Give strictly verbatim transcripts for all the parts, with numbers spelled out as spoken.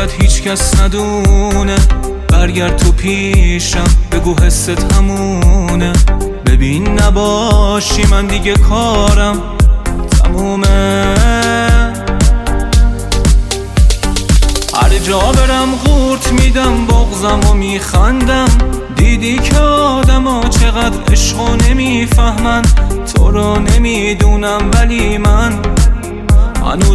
شاید هیچ کس ندونه. برگرد تو پیشم بگو حست همونه. ببین نباشی من دیگه کارم تمومه. هر جا برم قورت میدم بغضم و میخندم. دیدی که آدم ها چقدر عشقو نمیفهمن. تو رو نمیدونم ولی من هنو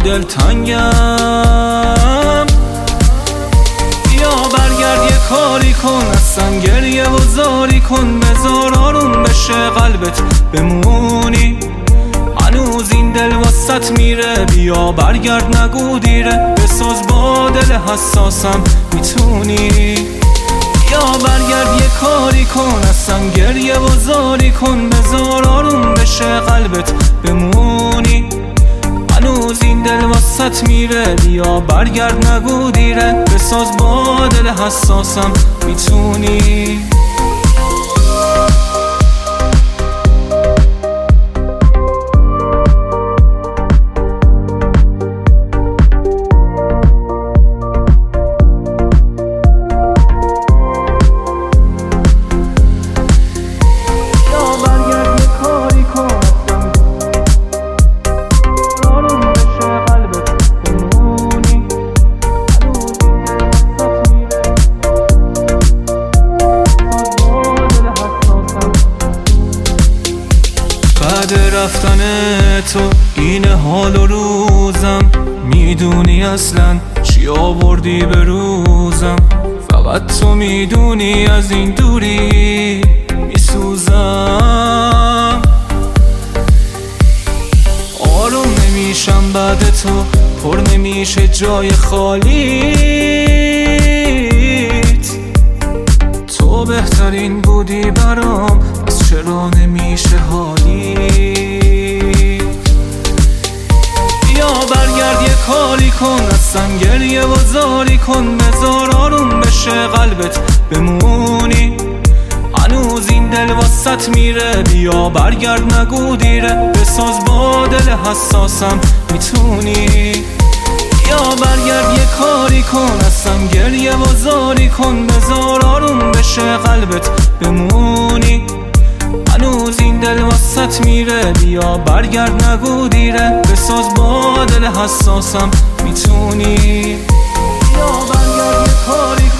دلتنگم. بیا برگرد یه کاری کن، اصلا گریه و زاری کن. بذار آروم بشه قلبت بمونی، هنوز این دل واسط میره. بیا برگرد نگو دیره، بساز با دل حساسم میتونی. بیا برگرد یه کاری کن، اصلا گریه و زاری کن. بذار آروم بشه قلبت بمونی، هنوز این دل واسط میره. بیا برگرد نگو دیره، بساز با دل حساسم میتونی. بعد رفتن تو این حال و روزم، میدونی اصلا چی آوردی به روزم. فقط تو میدونی از این دوری میسوزم. آروم نمیشم بعد تو، پر نمیشه جای خالیت. تو بهترین بودی برام، از چرا نمیشه حالی. بیا برگرد یه کاری کن، اصلا گریه و زاری کن. بذار آروم بشه قلبت بمونی، هنوز این دل واسط میره. بیا برگرد نگو دیره، بساز با دل حساسم میتونی. بیا برگرد یه کاری کن، اصلا گریه و زاری کن. بذار آروم بشه قلبت بمونی، هنوز این دل واسط میره. بیا برگرد نگو دیره، بساز با دل حساسم میتونی. بیا برگرد یه کاری